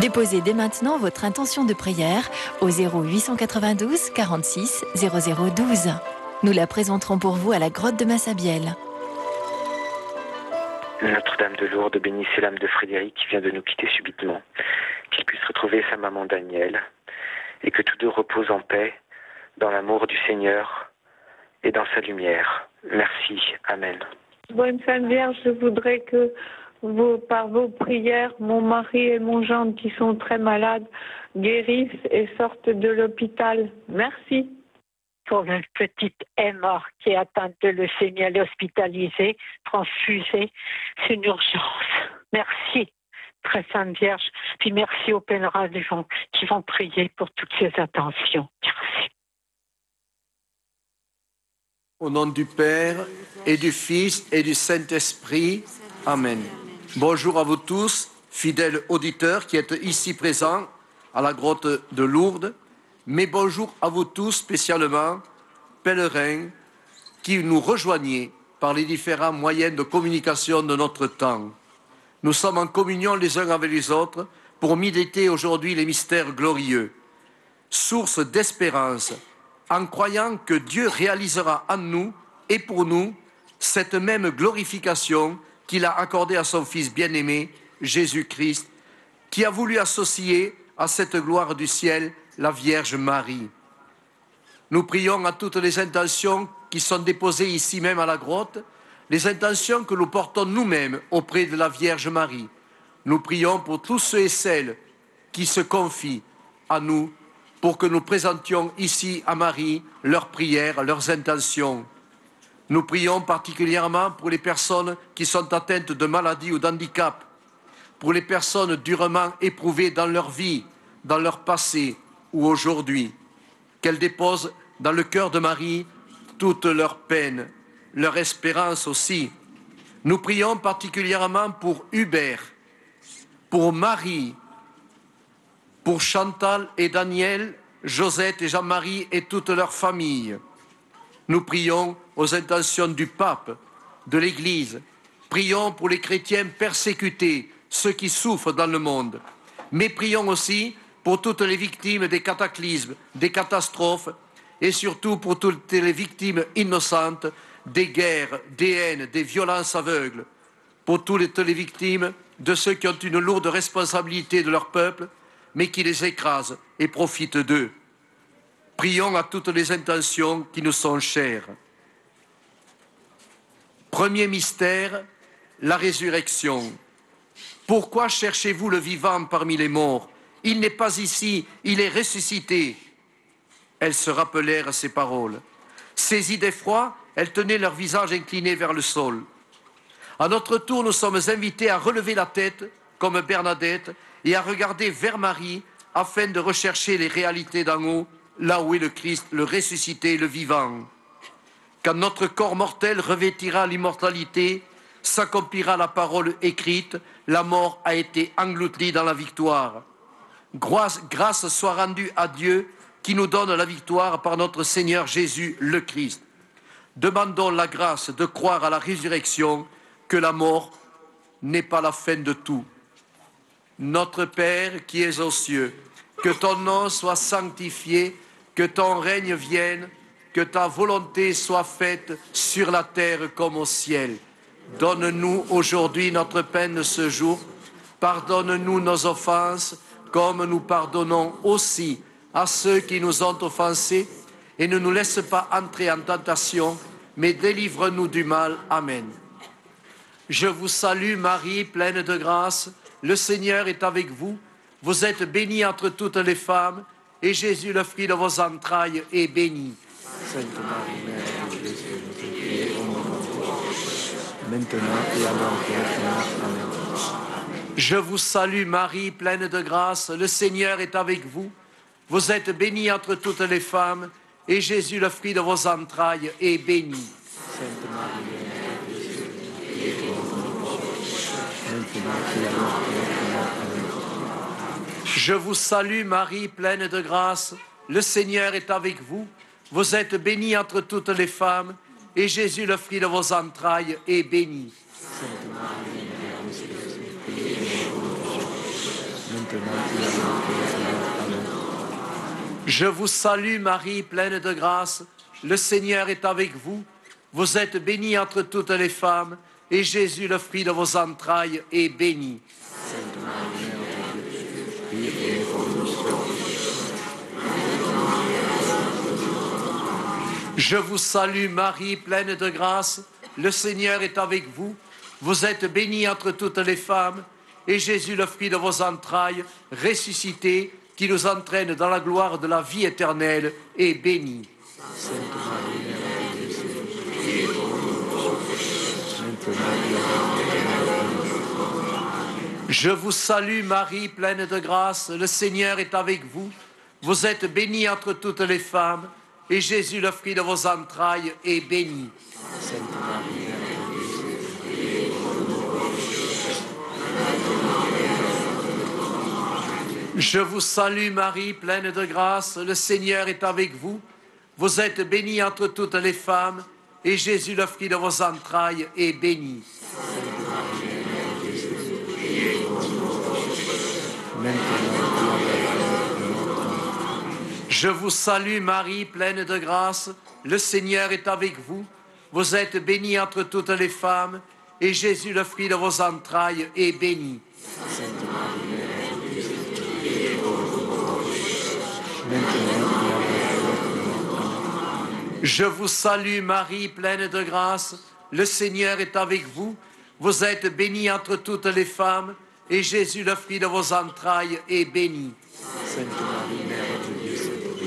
Déposez dès maintenant votre intention de prière au 0892 46 0012. Nous la présenterons pour vous à la grotte de Massabielle. Notre-Dame de Lourdes, bénissez l'âme de Frédéric qui vient de nous quitter subitement, qu'il puisse retrouver sa maman Danielle, et que tous deux reposent en paix, dans l'amour du Seigneur et dans sa lumière. Merci. Amen. Bonne Sainte Vierge, je voudrais que par vos prières, mon mari et mon gendre qui sont très malades guérissent et sortent de l'hôpital. Merci. Pour une petite Emma qui est atteinte de leucémie, elle est hospitalisée, transfusée. C'est une urgence. Merci, très Sainte Vierge. Puis merci aux pèlerins qui vont prier pour toutes ces intentions. Merci. Au nom du Père et du Fils et du Saint-Esprit. Amen. Bonjour à vous tous, fidèles auditeurs qui êtes ici présents à la grotte de Lourdes. Mais bonjour à vous tous spécialement, pèlerins qui nous rejoignez par les différents moyens de communication de notre temps. Nous sommes en communion les uns avec les autres pour méditer aujourd'hui les mystères glorieux, source d'espérance, en croyant que Dieu réalisera en nous et pour nous cette même glorification qu'il a accordée à son Fils bien-aimé, Jésus-Christ, qui a voulu associer à cette gloire du ciel la Vierge Marie. Nous prions à toutes les intentions qui sont déposées ici même à la grotte, les intentions que nous portons nous-mêmes auprès de la Vierge Marie. Nous prions pour tous ceux et celles qui se confient à nous pour que nous présentions ici à Marie leurs prières, leurs intentions. Nous prions particulièrement pour les personnes qui sont atteintes de maladies ou d'handicap, pour les personnes durement éprouvées dans leur vie, dans leur passé ou aujourd'hui, qu'elles déposent dans le cœur de Marie toutes leurs peines, leur espérance aussi. Nous prions particulièrement pour Hubert, pour Marie, pour Chantal et Daniel, Josette et Jean-Marie et toute leur famille. Nous prions aux intentions du pape, de l'Église. Prions pour les chrétiens persécutés, ceux qui souffrent dans le monde. Mais prions aussi pour toutes les victimes des cataclysmes, des catastrophes, et surtout pour toutes les victimes innocentes des guerres, des haines, des violences aveugles, pour toutes les victimes de ceux qui ont une lourde responsabilité de leur peuple, mais qui les écrasent et profitent d'eux. Prions à toutes les intentions qui nous sont chères. Premier mystère, la résurrection. Pourquoi cherchez-vous le vivant parmi les morts ? Il n'est pas ici, il est ressuscité. Elles se rappelèrent ces paroles. Saisies d'effroi, elles tenaient leur visage incliné vers le sol. À notre tour, nous sommes invités à relever la tête, comme Bernadette, et à regarder vers Marie, afin de rechercher les réalités d'en haut, là où est le Christ, le ressuscité, le vivant. Quand notre corps mortel revêtira l'immortalité, s'accomplira la parole écrite, la mort a été engloutie dans la victoire. Grâce soit rendue à Dieu qui nous donne la victoire par notre Seigneur Jésus le Christ. Demandons la grâce de croire à la résurrection, que la mort n'est pas la fin de tout. Notre Père qui es aux cieux, que ton nom soit sanctifié, que ton règne vienne, que ta volonté soit faite sur la terre comme au ciel. Donne-nous aujourd'hui notre pain de ce jour. Pardonne-nous nos offenses, comme nous pardonnons aussi à ceux qui nous ont offensés, et ne nous laisse pas entrer en tentation, mais délivre-nous du mal. Amen. Je vous salue Marie, pleine de grâce, le Seigneur est avec vous. Vous êtes bénie entre toutes les femmes, et Jésus, le fruit de vos entrailles, est béni. Sainte Marie, Mère de Jésus, priez pour nous, maintenant et à l'heure de notre mort. Amen. Je vous salue Marie, pleine de grâce, le Seigneur est avec vous. Vous êtes bénie entre toutes les femmes, et Jésus, le fruit de vos entrailles, est béni. Sainte Marie, Mère de Jésus, priez pour nous, maintenant et à l'heure de notre mort. Amen. Je vous salue Marie, pleine de grâce, le Seigneur est avec vous. Vous êtes bénie entre toutes les femmes, et Jésus, le fruit de vos entrailles, est béni. Sainte Marie, Mère de Jésus, priez pour nous, Je vous salue Marie, pleine de grâce, le Seigneur est avec vous. Vous êtes bénie entre toutes les femmes, et Jésus, le fruit de vos entrailles, est béni. Je vous salue Marie, pleine de grâce, le Seigneur est avec vous. Vous êtes bénie entre toutes les femmes, et Jésus, le fruit de vos entrailles, ressuscité, qui nous entraîne dans la gloire de la vie éternelle, est béni. Je vous salue Marie, pleine de grâce, le Seigneur est avec vous. Vous êtes bénie entre toutes les femmes, et Jésus, le fruit de vos entrailles, est béni. Je vous salue Marie, pleine de grâce, le Seigneur est avec vous. Vous êtes bénie entre toutes les femmes, et Jésus, le fruit de vos entrailles, est béni. Je vous salue Marie, pleine de grâce, le Seigneur est avec vous. Vous êtes bénie entre toutes les femmes, et Jésus, le fruit de vos entrailles, est béni. Je vous salue Marie, pleine de grâce, le Seigneur est avec vous. Vous êtes bénie entre toutes les femmes, et Jésus, le fruit de vos entrailles, est béni. Sainte Marie, Mère de Dieu,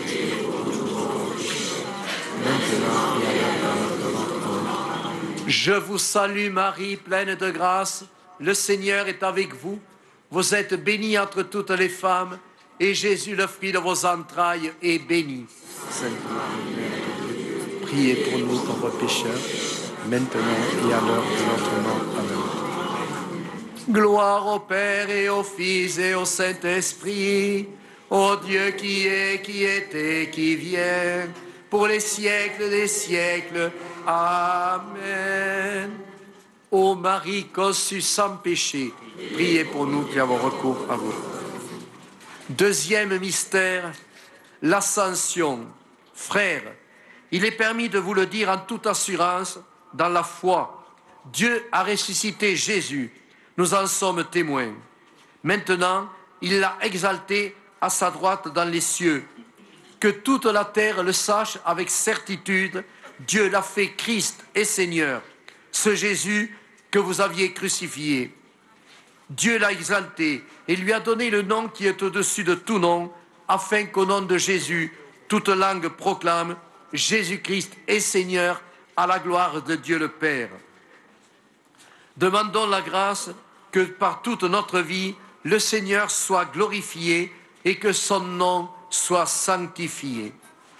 je vous salue Marie, pleine de grâce, le Seigneur est avec vous. Vous êtes bénie entre toutes les femmes, et Jésus, le fruit de vos entrailles, est béni. Sainte Marie, Mère de Dieu, priez pour nous pauvres pécheurs, maintenant et à l'heure de notre mort. Amen. Gloire au Père et au Fils et au Saint-Esprit, ô Dieu qui est, qui était, qui vient, pour les siècles des siècles. Amen. Ô Marie conçue sans péché, priez pour nous qui avons recours à vous. Deuxième mystère, l'ascension. Frères, il est permis de vous le dire en toute assurance, dans la foi. Dieu a ressuscité Jésus. Nous en sommes témoins. Maintenant, il l'a exalté à sa droite dans les cieux. Que toute la terre le sache avec certitude, Dieu l'a fait Christ et Seigneur, ce Jésus que vous aviez crucifié. Dieu l'a exalté et lui a donné le nom qui est au-dessus de tout nom, afin qu'au nom de Jésus, toute langue proclame Jésus-Christ est Seigneur à la gloire de Dieu le Père. Demandons la grâce que par toute notre vie, le Seigneur soit glorifié et que son nom soit sanctifié.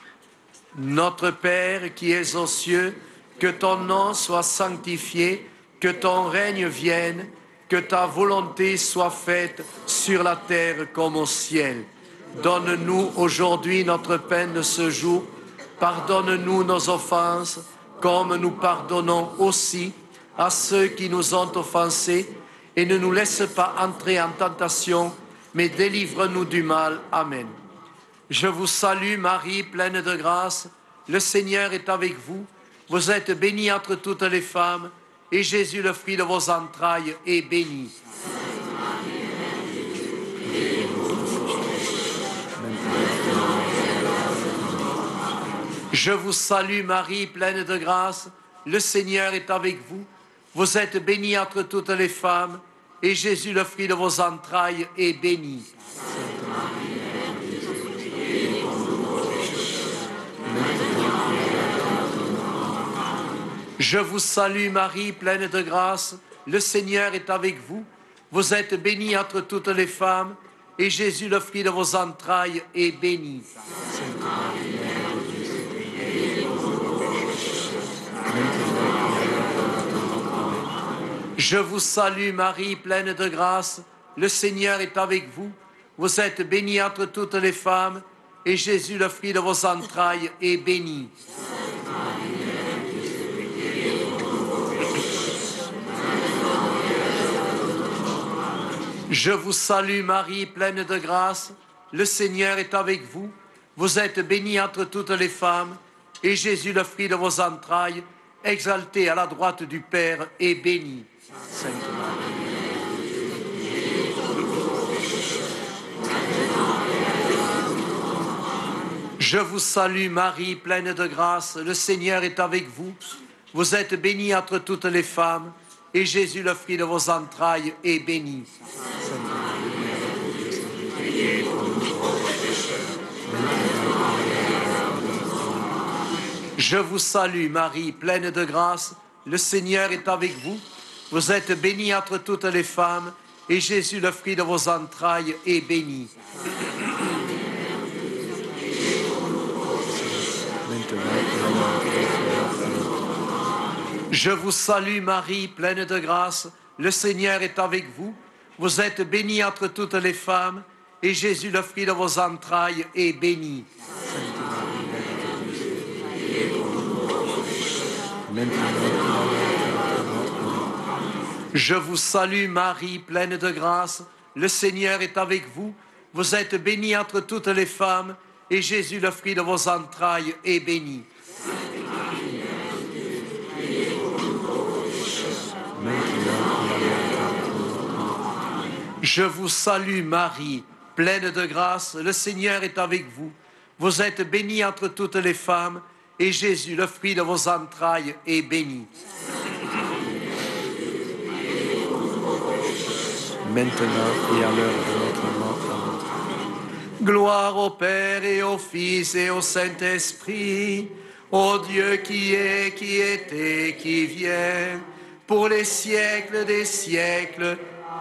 Notre Père qui es aux cieux, que ton nom soit sanctifié, que ton règne vienne, que ta volonté soit faite sur la terre comme au ciel. Donne-nous aujourd'hui notre pain de ce jour. Pardonne-nous nos offenses, comme nous pardonnons aussi à ceux qui nous ont offensés, et ne nous laisse pas entrer en tentation, mais délivre-nous du mal. Amen. Je vous salue Marie, pleine de grâce, le Seigneur est avec vous. Vous êtes bénie entre toutes les femmes, et Jésus, le fruit de vos entrailles, est béni. Je vous salue Marie, pleine de grâce, le Seigneur est avec vous. Vous êtes bénie entre toutes les femmes, et Jésus, le fruit de vos entrailles, est béni. Je vous salue Marie, pleine de grâce, le Seigneur est avec vous. Vous êtes bénie entre toutes les femmes, et Jésus, le fruit de vos entrailles, est béni. Je vous salue Marie, pleine de grâce, le Seigneur est avec vous. Vous êtes bénie entre toutes les femmes, et Jésus, le fruit de vos entrailles, est béni. Je vous salue Marie, pleine de grâce, le Seigneur est avec vous. Vous êtes bénie entre toutes les femmes, et Jésus, le fruit de vos entrailles, exalté à la droite du Père, est béni. Sainte Marie. Je vous salue Marie, pleine de grâce, le Seigneur est avec vous. Vous êtes bénie entre toutes les femmes, et Jésus, le fruit de vos entrailles, est béni. Je vous salue Marie, pleine de grâce, le Seigneur est avec vous. Vous êtes bénie entre toutes les femmes, et Jésus, le fruit de vos entrailles, est béni. Je vous salue Marie, pleine de grâce, le Seigneur est avec vous. Vous êtes bénie entre toutes les femmes, et Jésus, le fruit de vos entrailles, est béni. Je vous salue Marie, pleine de grâce, le Seigneur est avec vous. Vous êtes bénie entre toutes les femmes, et Jésus, le fruit de vos entrailles, est béni. Je vous salue Marie, pleine de grâce, le Seigneur est avec vous. Vous êtes bénie entre toutes les femmes, et Jésus, le fruit de vos entrailles, est béni. Maintenant et à l'heure de notre mort. Amen. Gloire au Père et au Fils et au Saint-Esprit, ô Dieu qui est, qui était, qui vient, pour les siècles des siècles.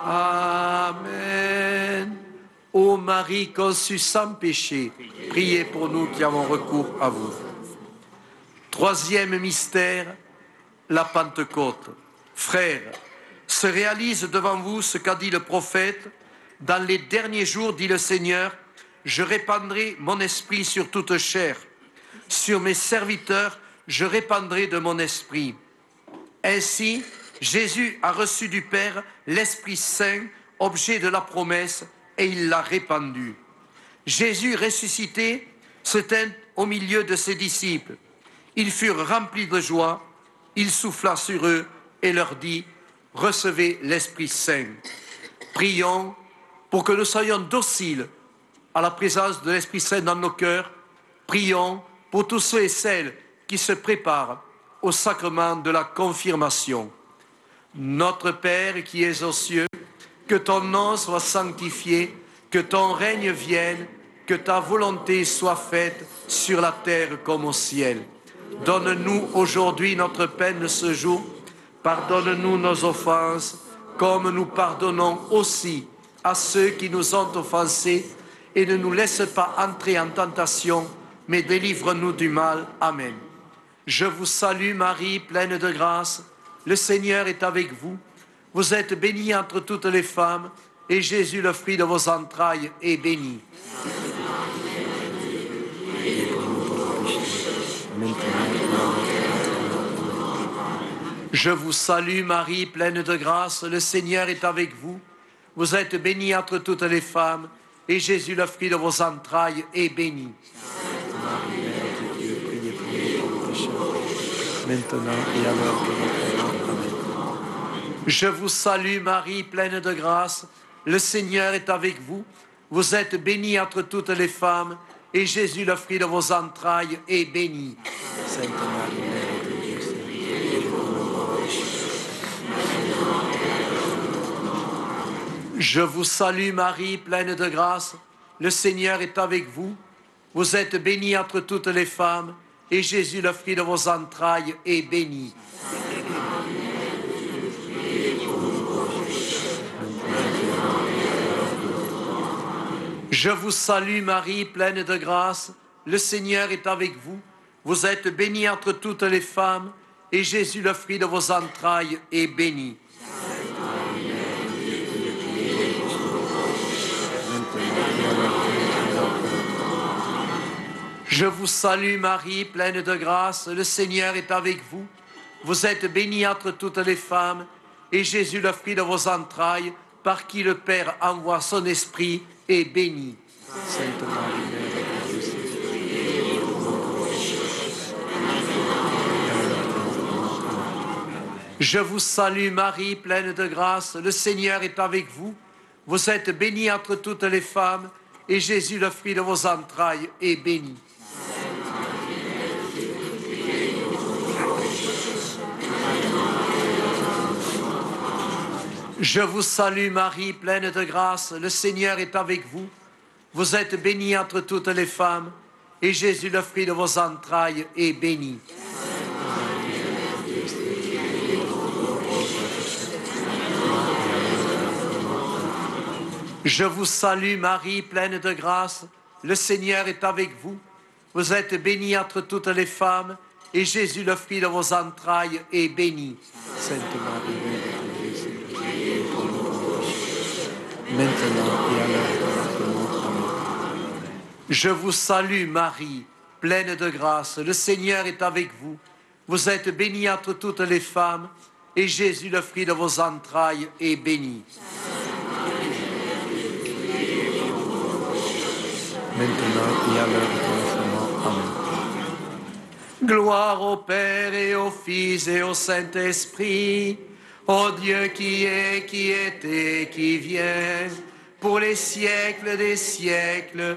Amen. Ô Marie conçue sans péché, priez pour nous qui avons recours à vous. Troisième mystère, la Pentecôte. Frères, se réalise devant vous ce qu'a dit le prophète. Dans les derniers jours, dit le Seigneur, je répandrai mon esprit sur toute chair. Sur mes serviteurs, je répandrai de mon esprit. Ainsi, Jésus a reçu du Père l'Esprit Saint, objet de la promesse, et il l'a répandu. Jésus ressuscité se tint au milieu de ses disciples. Ils furent remplis de joie, il souffla sur eux et leur dit, recevez l'Esprit Saint. Prions pour que nous soyons dociles à la présence de l'Esprit Saint dans nos cœurs. Prions pour tous ceux et celles qui se préparent au sacrement de la confirmation. Notre Père qui es aux cieux, que ton nom soit sanctifié, que ton règne vienne, que ta volonté soit faite sur la terre comme au ciel. Donne-nous aujourd'hui notre pain de ce jour. Pardonne-nous nos offenses, comme nous pardonnons aussi à ceux qui nous ont offensés, et ne nous laisse pas entrer en tentation, mais délivre-nous du mal. Amen. Je vous salue Marie, pleine de grâce. Le Seigneur est avec vous. Vous êtes bénie entre toutes les femmes, et Jésus, le fruit de vos entrailles, est béni. Je vous salue Marie, pleine de grâce. Le Seigneur est avec vous. Vous êtes bénie entre toutes les femmes, et Jésus, le fruit de vos entrailles, est béni. Maintenant et à l'heure de notre mort. Amen. Je vous salue Marie, pleine de grâce. Le Seigneur est avec vous. Vous êtes bénie entre toutes les femmes, et Jésus, le fruit de vos entrailles, est béni. Sainte Marie, Mère de Dieu, je vous salue Marie, pleine de grâce. Le Seigneur est avec vous. Vous êtes bénie entre toutes les femmes, et Jésus, le fruit de vos entrailles, est béni. Je vous salue Marie, pleine de grâce. Le Seigneur est avec vous. Vous êtes bénie entre toutes les femmes, et Jésus, le fruit de vos entrailles, est béni. Je vous salue Marie, pleine de grâce, le Seigneur est avec vous. Vous êtes bénie entre toutes les femmes, et Jésus, le fruit de vos entrailles, par qui le Père envoie son Esprit, est bénie. Sainte Marie, Mère de Dieu, Je vous salue Marie, pleine de grâce, le Seigneur est avec vous. Vous êtes bénie entre toutes les femmes, et Jésus, le fruit de vos entrailles, est béni. Je vous salue Marie, pleine de grâce, le Seigneur est avec vous. Vous êtes bénie entre toutes les femmes, et Jésus, le fruit de vos entrailles, est béni. Je vous salue Marie, pleine de grâce, le Seigneur est avec vous. Vous êtes bénie entre toutes les femmes, et Jésus, le fruit de vos entrailles, est béni. Sainte Marie, Mère de Dieu, priez pour nous pécheurs, maintenant et à l'heure de notre mort. Amen. Je vous salue Marie, pleine de grâce, le Seigneur est avec vous. Vous êtes bénie entre toutes les femmes, et Jésus, le fruit de vos entrailles, est béni. Maintenant et à l'heure de notre mort. Amen. Gloire au Père et au Fils et au Saint-Esprit, au Dieu qui est, qui était, qui vient, pour les siècles des siècles.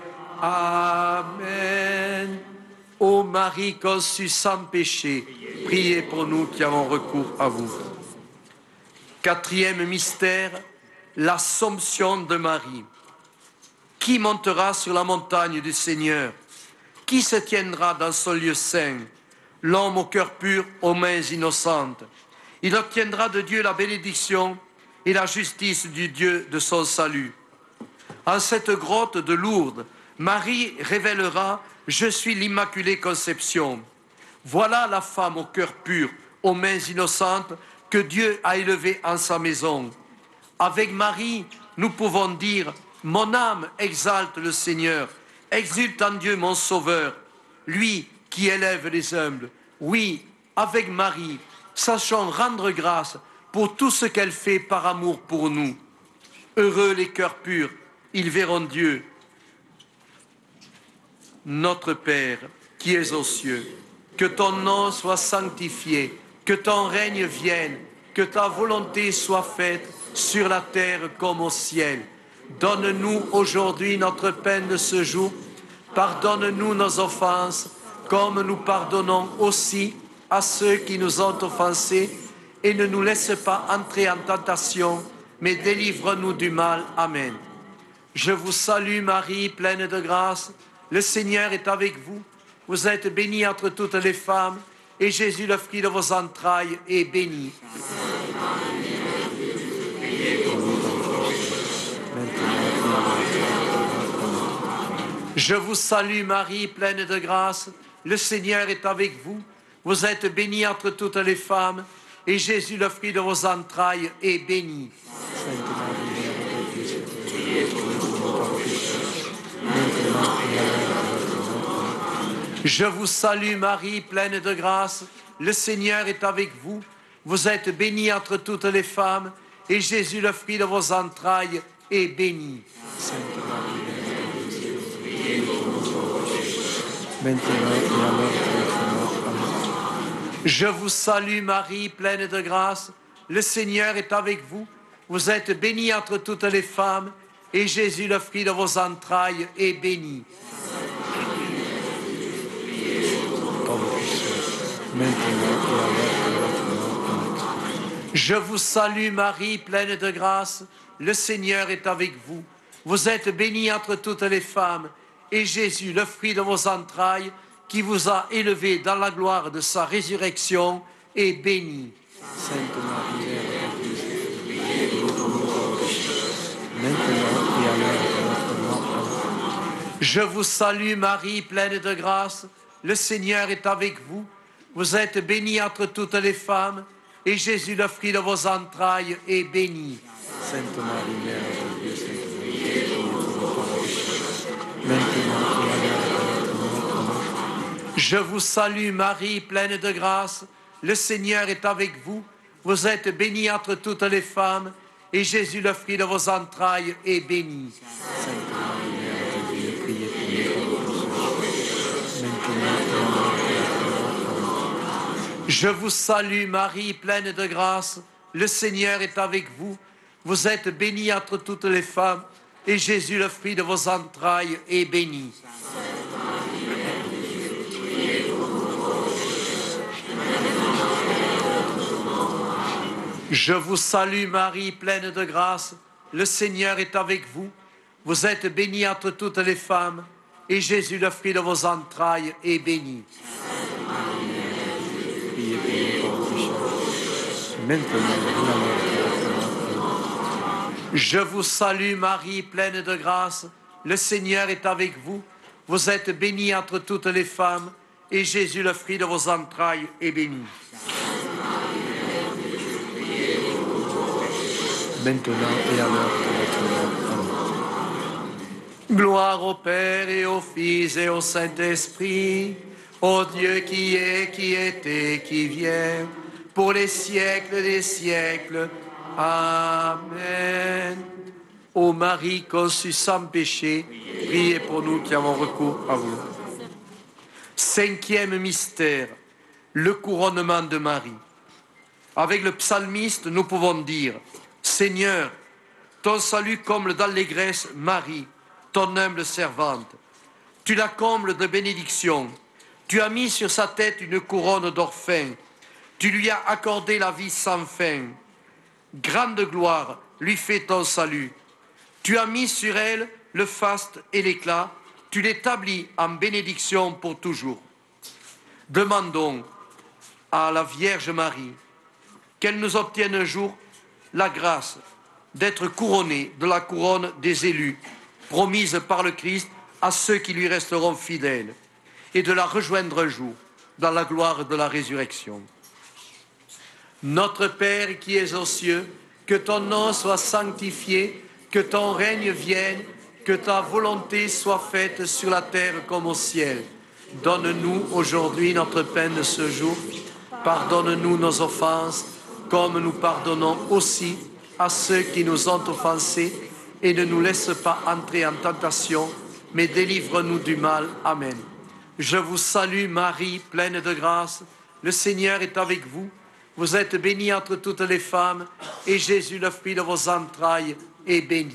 Amen. Ô Marie conçue sans péché, priez pour nous qui avons recours à vous. Quatrième mystère, l'Assomption de Marie. Qui montera sur la montagne du Seigneur? Qui se tiendra dans son lieu saint? L'homme au cœur pur, aux mains innocentes. Il obtiendra de Dieu la bénédiction et la justice du Dieu de son salut. En cette grotte de Lourdes, Marie révélera « Je suis l'Immaculée Conception ». Voilà la femme au cœur pur, aux mains innocentes, que Dieu a élevée en sa maison. Avec Marie, nous pouvons dire « Mon âme exalte le Seigneur, exulte en Dieu mon Sauveur, lui qui élève les humbles. » Oui, avec Marie, sachons rendre grâce pour tout ce qu'elle fait par amour pour nous. Heureux les cœurs purs, ils verront Dieu. Notre Père, qui es aux cieux, que ton nom soit sanctifié, que ton règne vienne, que ta volonté soit faite sur la terre comme au ciel. Donne-nous aujourd'hui notre pain de ce jour. Pardonne-nous nos offenses, comme nous pardonnons aussi à ceux qui nous ont offensés. Et ne nous laisse pas entrer en tentation, mais délivre-nous du mal. Amen. Je vous salue Marie, pleine de grâce. Le Seigneur est avec vous. Vous êtes bénie entre toutes les femmes, et Jésus, le fruit de vos entrailles, est béni. Je vous salue Marie, pleine de grâce, le Seigneur est avec vous. Vous êtes bénie entre toutes les femmes, et Jésus, le fruit de vos entrailles, est béni. Sainte Marie, Mère de Dieu, priez pour nous pécheurs, maintenant et à l'heure de notre mort. Je vous salue Marie, pleine de grâce, le Seigneur est avec vous. Vous êtes bénie entre toutes les femmes, et Jésus, le fruit de vos entrailles, est béni. Sainte Marie, Mère de Dieu, priez pour nous pécheurs, maintenant et à l'heure de notre mort. Amen. Je vous salue Marie, pleine de grâce, le Seigneur est avec vous. Vous êtes bénie entre toutes les femmes, et Jésus, le fruit de vos entrailles, est béni. Je vous salue Marie, pleine de grâce, le Seigneur est avec vous. Vous êtes bénie entre toutes les femmes, et Jésus, le fruit de vos entrailles, qui vous a élevé dans la gloire de sa résurrection, est béni. Sainte Marie, Mère de Dieu, priez pour nous pécheurs, maintenant et à l'heure de notre mort. Amen. Je vous salue Marie, pleine de grâce, le Seigneur est avec vous. Vous êtes bénie entre toutes les femmes, et Jésus, le fruit de vos entrailles, est béni. Sainte Marie, Mère de Dieu, priez pour nous pécheurs, maintenant et à l'heure de notre mort. Amen. Je vous salue Marie, pleine de grâce, le Seigneur est avec vous. Vous êtes bénie entre toutes les femmes, et Jésus, le fruit de vos entrailles, est béni. Sainte Marie, Mère de Dieu, priez pour nous pauvres pécheurs, maintenant et à l'heure de notre mort. Amen. Je vous salue Marie, pleine de grâce, le Seigneur est avec vous. Vous êtes bénie entre toutes les femmes, et Jésus, le fruit de vos entrailles, est béni. Je vous salue Marie, pleine de grâce, le Seigneur est avec vous. Vous êtes bénie entre toutes les femmes, et Jésus, le fruit de vos entrailles, est béni. Priez pour nous pauvres pécheurs, maintenant et à l'heure de notre mort. Amen. Je vous salue Marie, pleine de grâce, le Seigneur est avec vous. Vous êtes bénie entre toutes les femmes, et Jésus, le fruit de vos entrailles, est béni. Maintenant et à l'heure de notre mort. Amen. Gloire au Père et au Fils et au Saint-Esprit, au Dieu qui est, qui était, qui vient, pour les siècles des siècles. Amen. Ô Marie conçue sans péché, priez pour nous qui avons recours à vous. Cinquième mystère, le couronnement de Marie. Avec le psalmiste, nous pouvons dire: Seigneur, ton salut comble d'allégresse Marie, ton humble servante. Tu la combles de bénédictions. Tu as mis sur sa tête une couronne d'orphin. Tu lui as accordé la vie sans fin. Grande gloire lui fait ton salut. Tu as mis sur elle le faste et l'éclat. Tu l'établis en bénédiction pour toujours. Demandons à la Vierge Marie qu'elle nous obtienne un jour la grâce d'être couronnée de la couronne des élus, promise par le Christ à ceux qui lui resteront fidèles, et de la rejoindre un jour dans la gloire de la résurrection. Notre Père qui es aux cieux, que ton nom soit sanctifié, que ton règne vienne, que ta volonté soit faite sur la terre comme au ciel. Donne-nous aujourd'hui notre pain de ce jour. Pardonne-nous nos offenses, comme nous pardonnons aussi à ceux qui nous ont offensés, et ne nous laisse pas entrer en tentation, mais délivre-nous du mal. Amen. Je vous salue Marie, pleine de grâce, le Seigneur est avec vous. Vous êtes bénie entre toutes les femmes, et Jésus, le fruit de vos entrailles, est béni.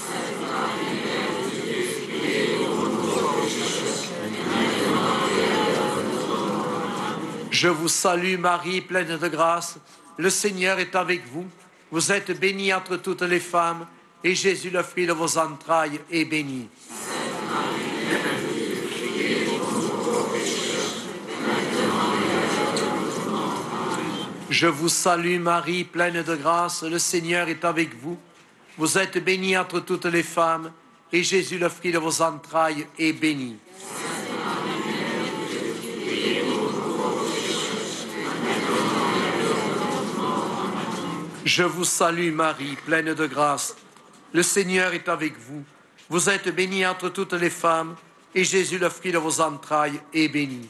Je vous salue Marie, pleine de grâce, le Seigneur est avec vous. Vous êtes bénie entre toutes les femmes, et Jésus, le fruit de vos entrailles, est béni. Je vous salue Marie, pleine de grâce, le Seigneur est avec vous. Vous êtes bénie entre toutes les femmes, et Jésus, le fruit de vos entrailles, est béni. Je vous salue Marie, pleine de grâce. Le Seigneur est avec vous. Vous êtes bénie entre toutes les femmes, et Jésus, le fruit de vos entrailles, est béni.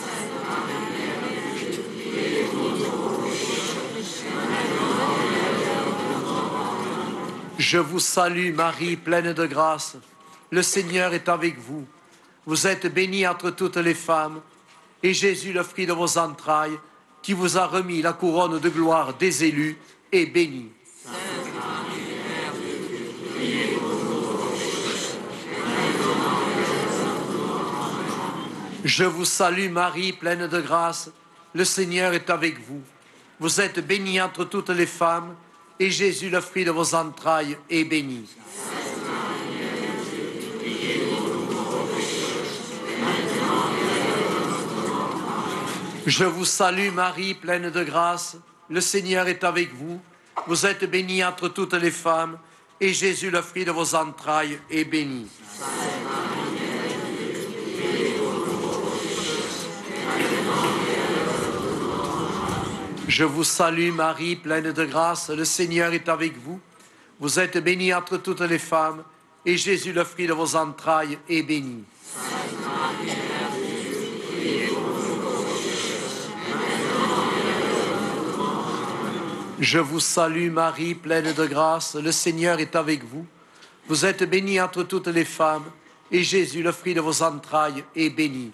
Je vous salue Marie, pleine de grâce. Le Seigneur est avec vous. Vous êtes bénie entre toutes les femmes, et Jésus, le fruit de vos entrailles, qui vous a remis la couronne de gloire des élus, est béni. Je vous salue Marie, pleine de grâce. Le Seigneur est avec vous. Vous êtes bénie entre toutes les femmes, et Jésus, le fruit de vos entrailles, est béni. Je vous salue Marie, pleine de grâce. Le Seigneur est avec vous. Vous êtes bénie entre toutes les femmes, et Jésus, le fruit de vos entrailles, est béni. Je vous salue Marie, pleine de grâce, le Seigneur est avec vous. Vous êtes bénie entre toutes les femmes, et Jésus, le fruit de vos entrailles, est béni. Je vous salue Marie, pleine de grâce, le Seigneur est avec vous. Vous êtes bénie entre toutes les femmes, et Jésus, le fruit de vos entrailles, est béni.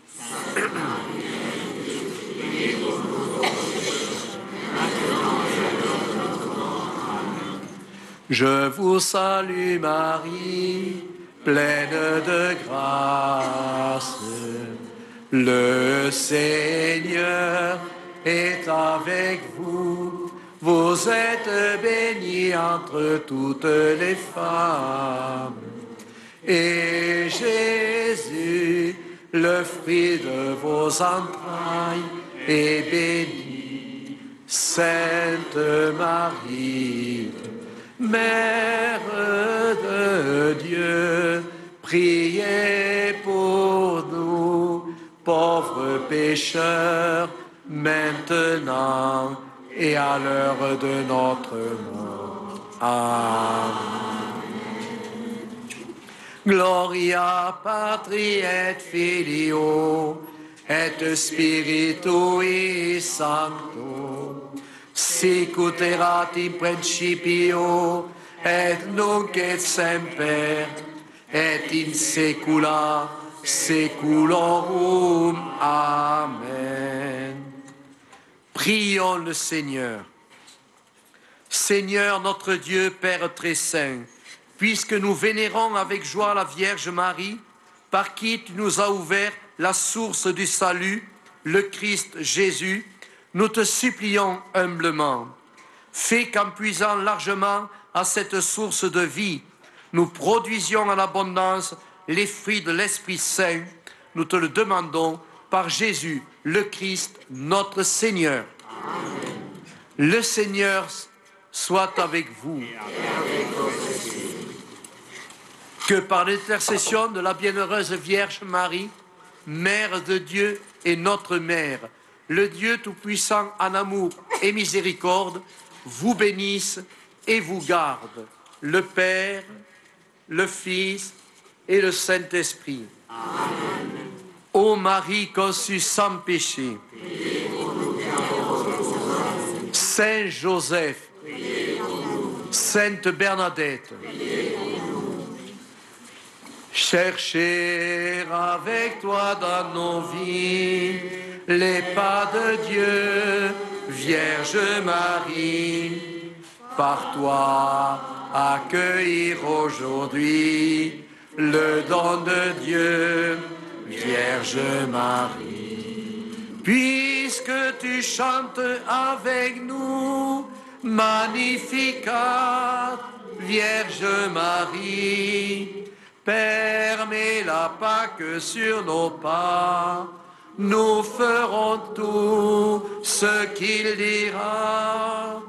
Je vous salue Marie, pleine de grâce. Le Seigneur est avec vous. Vous êtes bénie entre toutes les femmes. Et Jésus, le fruit de vos entrailles, est béni. Sainte Marie, Mère de Dieu, priez pour nous, pauvres pécheurs, maintenant et à l'heure de notre mort. Amen. Gloria Patri et Filio et Spiritui Sancto, sicut erat in principio et nunc et semper et in saecula saeculorum. Amen. Prions le Seigneur. Seigneur notre Dieu, Père très saint, puisque nous vénérons avec joie la Vierge Marie, par qui tu nous as ouvert la source du salut, le Christ Jésus, nous te supplions humblement. Fais qu'en puisant largement à cette source de vie, nous produisions en abondance les fruits de l'Esprit Saint. Nous te le demandons par Jésus, le Christ, notre Seigneur. Amen. Le Seigneur soit avec vous. Que par l'intercession de la bienheureuse Vierge Marie, Mère de Dieu et notre Mère, le Dieu Tout-Puissant en amour et miséricorde, vous bénisse et vous garde, le Père, le Fils et le Saint-Esprit. Amen. Ô Marie conçue sans péché, Saint Joseph, Sainte Bernadette, chercher avec toi dans nos vies les pas de Dieu, Vierge Marie, par toi accueillir aujourd'hui le don de Dieu, Vierge Marie. Puisque tu chantes avec nous, Magnificat, Vierge Marie, permets la Pâque sur nos pas, nous ferons tout ce qu'il dira.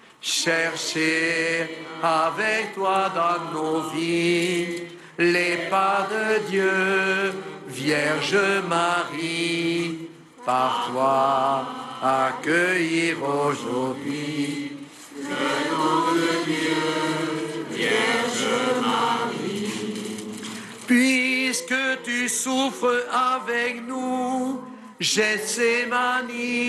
Chercher avec toi dans nos vies les pas de Dieu, Vierge Marie, par toi accueillir aujourd'hui le nom de Dieu, Vierge Marie. Puisque tu souffres avec nous, Gethsémani,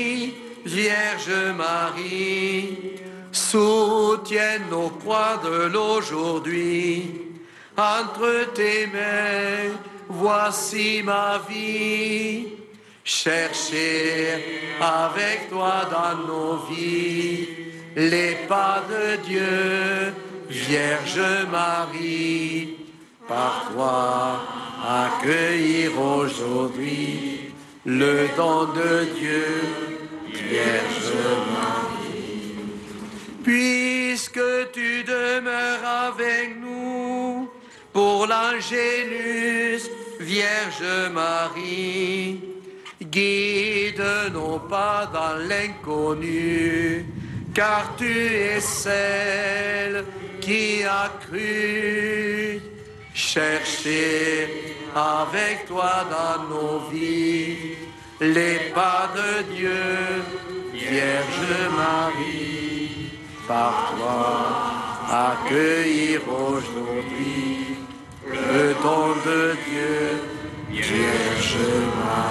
Vierge Marie, soutiens nos croix de l'aujourd'hui. Entre tes mains, voici ma vie. Chercher avec toi dans nos vies les pas de Dieu, Vierge Marie, par toi accueillir aujourd'hui le don de Dieu, Vierge Marie. Puisque tu demeures avec nous pour l'Angélus, Vierge Marie, guide nos pas dans l'inconnu, car tu es celle qui a cru. Chercher avec toi dans nos vies les pas de Dieu, Vierge Marie, par toi accueillir aujourd'hui le don de Dieu, Vierge Marie.